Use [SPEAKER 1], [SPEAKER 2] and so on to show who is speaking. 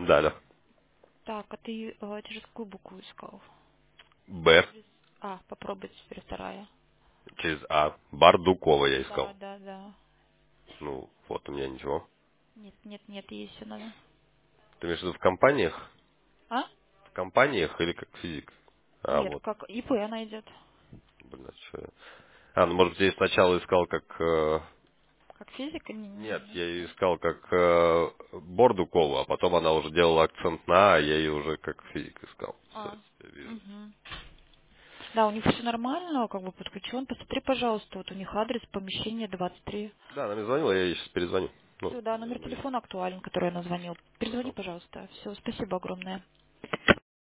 [SPEAKER 1] Да, да.
[SPEAKER 2] Так, а ты через какую букву искал?
[SPEAKER 1] Б
[SPEAKER 2] Попробуй теперь вторая.
[SPEAKER 1] через А. Бардукова я
[SPEAKER 2] Да,
[SPEAKER 1] искал.
[SPEAKER 2] да, да.
[SPEAKER 1] Ну, вот у меня ничего.
[SPEAKER 2] Нет, нет, нет, есть все надо.
[SPEAKER 1] Ты имеешь в виду в компаниях?
[SPEAKER 2] А?
[SPEAKER 1] В компаниях или как физик? А,
[SPEAKER 2] Нет,
[SPEAKER 1] вот.
[SPEAKER 2] как ИП найдет.
[SPEAKER 1] Блин, а чё я- ну, может быть, я сначала искал как...
[SPEAKER 2] Как физика?
[SPEAKER 1] Нет,
[SPEAKER 2] Нет.
[SPEAKER 1] я ее искал как Бордукову, а потом она уже делала акцент на А, я ее уже как физик искал. Все,
[SPEAKER 2] А.
[SPEAKER 1] я вижу.
[SPEAKER 2] Угу. Да, у них все нормально, как бы подключен. Посмотри, пожалуйста, вот у них адрес помещения 23.
[SPEAKER 1] Да, она мне звонила, я ей сейчас перезвоню. Ну,
[SPEAKER 2] Все, да,
[SPEAKER 1] у меня
[SPEAKER 2] номер
[SPEAKER 1] номер есть.
[SPEAKER 2] телефона актуален, который я назвонил. Перезвони,
[SPEAKER 1] Хорошо.
[SPEAKER 2] пожалуйста. Все, спасибо огромное.